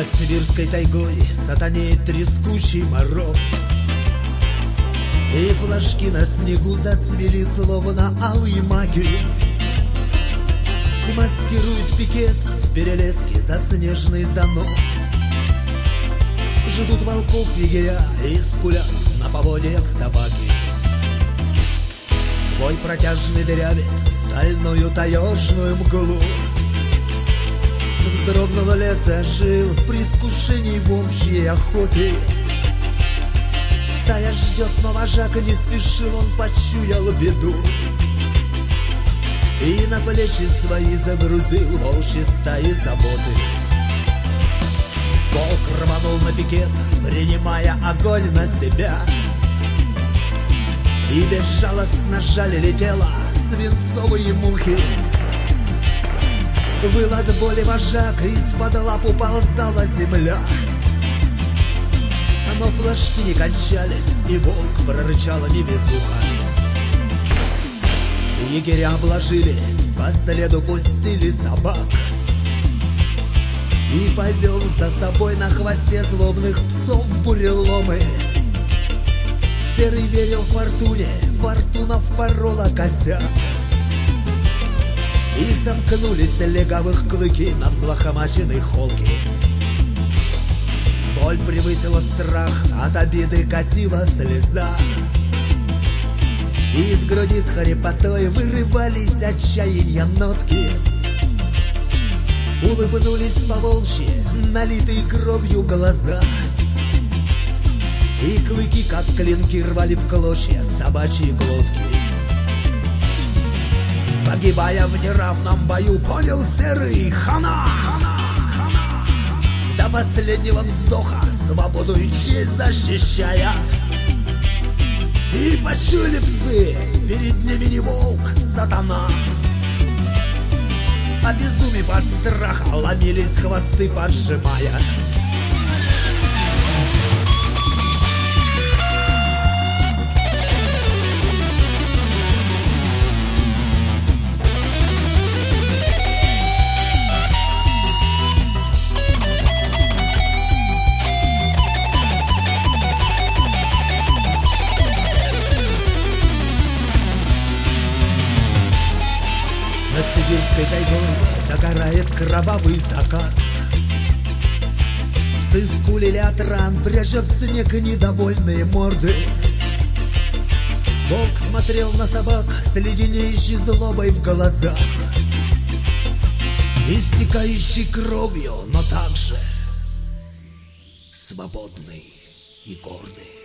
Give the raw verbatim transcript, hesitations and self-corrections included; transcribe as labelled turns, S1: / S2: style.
S1: Над сибирской тайгой сатанеет трескучий мороз, и флажки на снегу зацвели, словно алые маки, и маскирует пикет в перелеске заснеженный занос. Ждут волков егеря и скулят на поводьях собаки. Бой протяжный дырявит стальную таежную мглу. Вздрогнул лес, ожил в предвкушении волчьей охоты. Стая ждет, но вожак не спешил, он почуял беду и на плечи свои загрузил волчьи стаи заботы. Волк рванул на пикет, принимая огонь на себя, и безжалостно жалили тело свинцовые мухи. Выл от боли вожак, из-под лап уползала земля, но флажки не кончались, и волк прорычал невезуха. Егеря обложили, по следу пустили собак, и повел за собой на хвосте злобных псов буреломы. Серый верил фортуне, фортуна впорола косяк, и сомкнулись легавых клыки на взлохомаченной холке. Боль превысила страх, от обиды катила слеза, и из груди с хрипотой вырывались отчаяния нотки. Улыбнулись по-волчьи налитые кровью глаза, и клыки, как клинки, рвали в клочья собачьи глотки. Погибая в неравном бою, понял Серый: хана, хана, хана, до последнего вздоха свободу и честь защищая. И почуяли псы, перед ними не волк, сатана. Обезумев от страха, ломились хвосты, поджимая. Над сибирской тайгой догорает кровавый закат. Псы скулили от ран, пряча в снег недовольные морды. Волк смотрел на собак с леденеющей злобой в глазах, истекающий кровью, но также свободный и гордый.